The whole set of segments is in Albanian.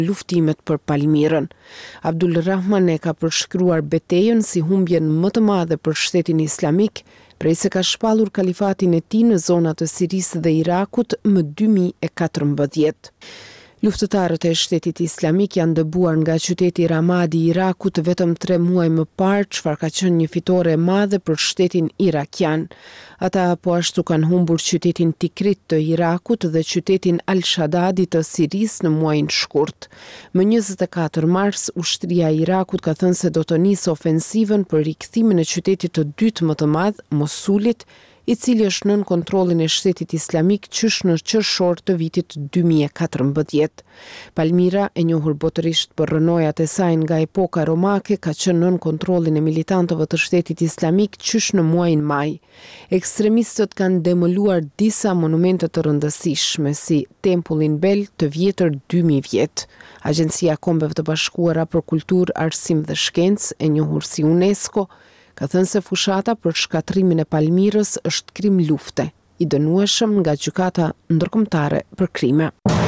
luftimet për Palmirën. Abdul Rahman e ka përshkruar betejën si humbjen më të madhe për shtetin islamik, prej se ka shpallur kalifatin e tij në zonat të Sirisë dhe Irakut më 2014. Luftëtarët e shtetit islamik janë dëbuar nga qyteti Ramadi i Irakut vetëm 3 muaj më parë, çfarë ka qenë një fitore e madhe për shtetin irakian. Ata po ashtu kanë humbur qytetin Tikrit të Irakut dhe qytetin Al-Shadadi të Sirisë në muajin shkurt. Më 24 mars, ushtria e Irakut ka thënë se do të nisë ofensivën për rikthimin e qytetit të dytë më të madh, Mosulit, i cili është nën kontrollin e shtetit islamik qysh në qershor të vitit 2014. Palmira, e njohur botërisht për rënojat e saj nga epoka romake, ka qenë nën kontrollin e militantëve të shtetit islamik qysh në muajin maj. Ekstremistët kanë demoluar disa monumente të rëndësishme, si Tempullin Bel të vjetër 2000 vjet. Agjencia e Kombeve të Bashkuara për Kulturë, Arsim dhe Shkencë, e njohur si UNESCO, ka thënë se fushata për shkatrimin e Palmirës është krim lufte, i dënueshëm nga gjykata ndërkombëtare për krime.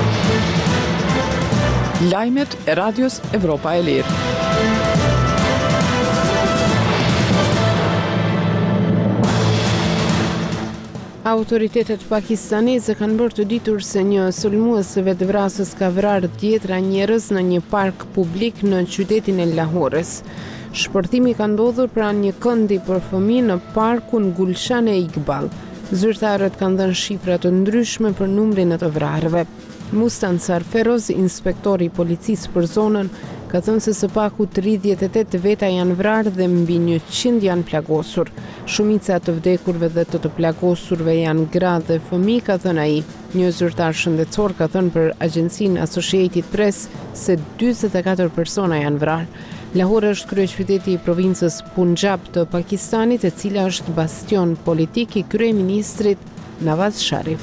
Lajmet e Radios Evropa e Lirë. Autoritetet pakistaneze kanë bërë të ditur se një sulmues së vetvrasës ka vrarë 10 njerëz në një park publik në qytetin e Lahores. Shpërthimi ka ndodhur pranë një këndi për fëmijë në parkun Gulshan e Iqbal. Zyrtarët kanë dhënë shifra të ndryshme për numrin e të vrarëve. Mustan Sarferoz, inspektori i policisë për zonën, ka thënë se së paku 38 veta janë vrarë dhe mbi 100 janë plagosur. Shumica të vdekurve dhe të plagosurve janë gra dhe fëmijë, ka thënë ai. Një zyrtar shëndetësor ka thënë për agjencinë Associated Press se 44 persona janë vrarë. Lahore është kryeqyteti i provincës Punjab të Pakistanit, e cila është bastion politik i kryeministrit Nawaz Sharif.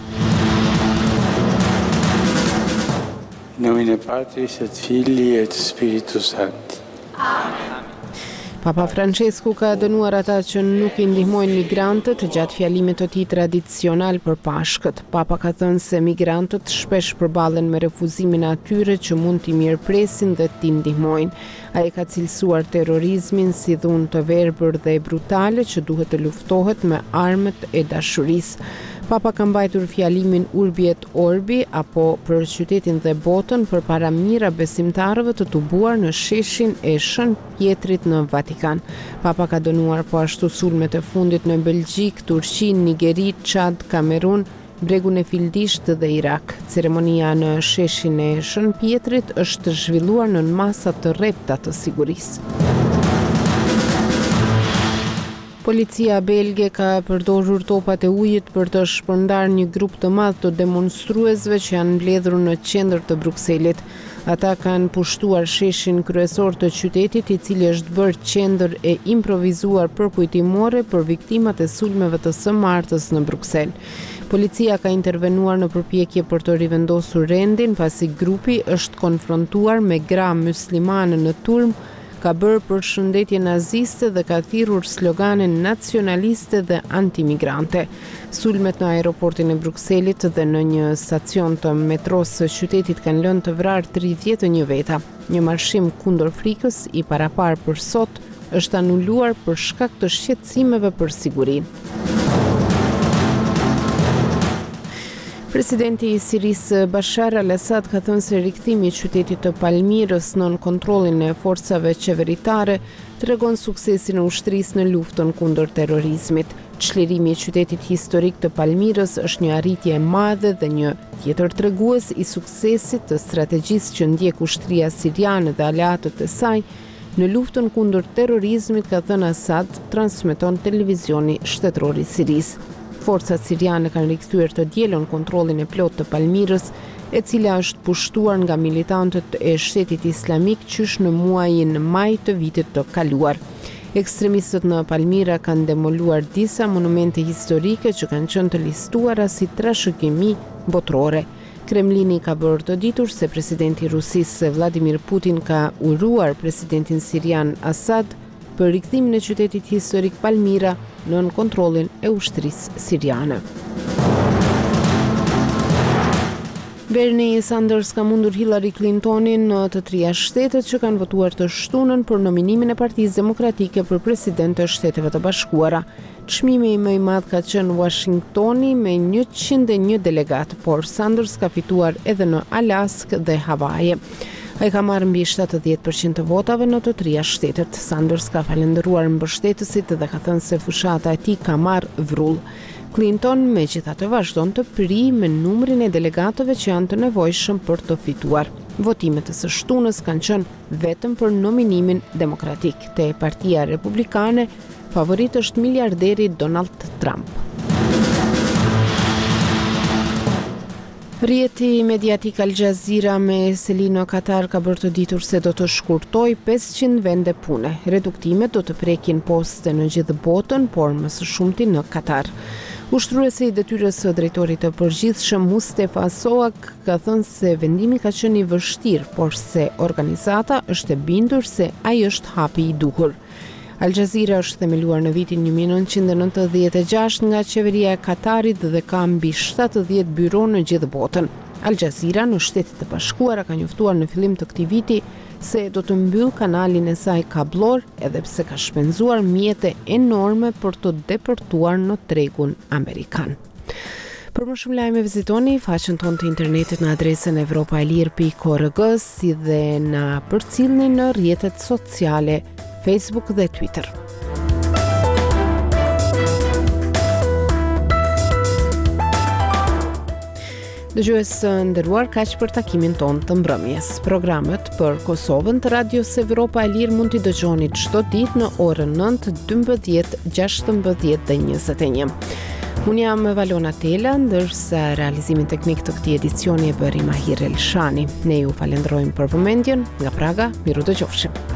In nomine Patris et Filii et Spiritus Sancti. Papa Francesku ka dënuar ata që nuk i ndihmojnë migrantët gjatë fjalimit të tij tradicional për Pashkët. Papa ka thënë se migrantët shpesh përballen me refuzimin e atyre që mund t'i mirëpresin dhe t'i ndihmojnë. Ai ka cilësuar terrorizmin si dhunë të verbër dhe brutale që duhet të luftohet me armët e dashurisë. Papa ka mbajtur fjalimin Urbi et Orbi, apo për qytetin dhe botën, përpara mijëra besimtarëve të tubuar në sheshin e Shën Pjetrit në Vatikan. Papa ka dënuar po ashtu sulmet e fundit në Belgjik, Turqi, Nigeri, Çad, Kamerun, Bregun e Fildisht dhe Irak. Ceremonia në sheshin e Shën Pjetrit është zhvilluar në masa të rrepta të sigurisë. Policia belge ka përdorur topat e ujit për të shpërndarë një grup të madh të demonstruesve që janë mbledhur në qendër të Brukselit. Ata kanë pushtuar sheshin kryesor të qytetit, i cili është bërë qendër e improvizuar përkujtimore për viktimat e sulmeve të së martës në Bruksel. Policia ka intervenuar në përpjekje për të rivendosur rendin, pasi grupi është konfrontuar me gra myslimane në turm, ka bërë përshëndetje naziste dhe ka thirrur slogane nacionaliste dhe antimigrante. Sulmet në aeroportin e Brukselit dhe në një stacion të metros së qytetit kanë lënë të vrarë 31 veta. Një marshim kundër frikës i parapar për sot është anuluar për shkak të shqetësimeve për sigurinë. Presidenti i Sirisë Bashar al-Assad ka thënë se rikthimi i qytetit të Palmirës nën kontrollin e forcave qeveritare tregon suksesin e ushtrisë në luftën kundër terrorizmit. Çlirimi i qytetit historik të Palmirës është një arritje e madhe dhe një tjetër tregues i suksesit të strategjisë që ndjek ushtria siriane dhe aleatët e saj në luftën kundër terrorizmit, ka thënë Assad, transmeton televizioni shtetëror i Sirisë. Forcat siriane kanë rikthyer të dielën kontrollin e plot të Palmirës, e cila është pushtuar nga militantët e shtetit islamik qysh në muajin maj të vitit të kaluar. Ekstremistët në Palmira kanë demoluar disa monumente historike që kanë qenë të listuara si trashëgimi botërore. Kremlini ka bërë të ditur se presidenti i Rusisë Vladimir Putin ka uruar presidentin sirian Assad për rikthimin e qytetit historik Palmira nën kontrollin e ushtrisë siriane. Bernie Sanders ka mundur Hillary Clintonin në të trija shtetet që kanë votuar të shtunën për nominimin e Partisë Demokratike për president të Shteteve të Bashkuara. Çmimi më i madh ka qenë Washingtoni me 101 delegat, por Sanders ka fituar edhe në Alaskë dhe Havaje. Ai ka marrë mbi 70% të votave në të trija shtetet. Sanders ka falendëruar mbështetësit dhe ka thënë se fushata e tij ka marrë vrull. Clinton megjithatë vazhdon të prij me numrin e delegatëve që janë të nevojshëm për të fituar. Votimet e së shtunës kanë qenë vetëm për nominimin demokratik. Te Partia Republikane, favorit është miliarderi Donald Trump. Rrjeti mediatik Al Jazeera me seli në Katar ka bërë të ditur se do të shkurtoj 500 vende pune. Reduktimet do të prekin poste në gjithë botën, por më së shumti në Katar. Ushtruesi i detyrës së drejtorit të përgjithshëm Mustafa Soak ka thënë se vendimi ka qenë i vështirë, por se organizata është e bindur se ai është hapi i duhur. Al Jazeera është themeluar në vitin 1996 nga qeveria e Katarit dhe ka mbi 70 byro në gjithë botën. Al Jazeera në Shtetet e Bashkuara ka njoftuar në fillim të këtij viti se do të mbyll kanalin e saj kablor edhe pse ka shpenzuar mjete enorme për të depërtuar në tregun amerikan. Për më shumë lajme vizitoni faqen tonë të internetit në adresën europaelir.org, si dhe na përcillni në rrjetet sociale Facebook dhe Twitter. Dëgjues nderuar, kaq për takimin ton të mbrëmjes. Programet për Kosovën të Radios Evropa e Lirë mund t'i dëgjoni çdo ditë në orën 9, 12, 16 dhe 21. Unë jam Valona Tela, ndërsa realizimin teknik të këtij edicioni e bëri Mahir Elshani. Ne ju falenderojmë për vëmendjen. Nga Praga, miru dëgjofshim.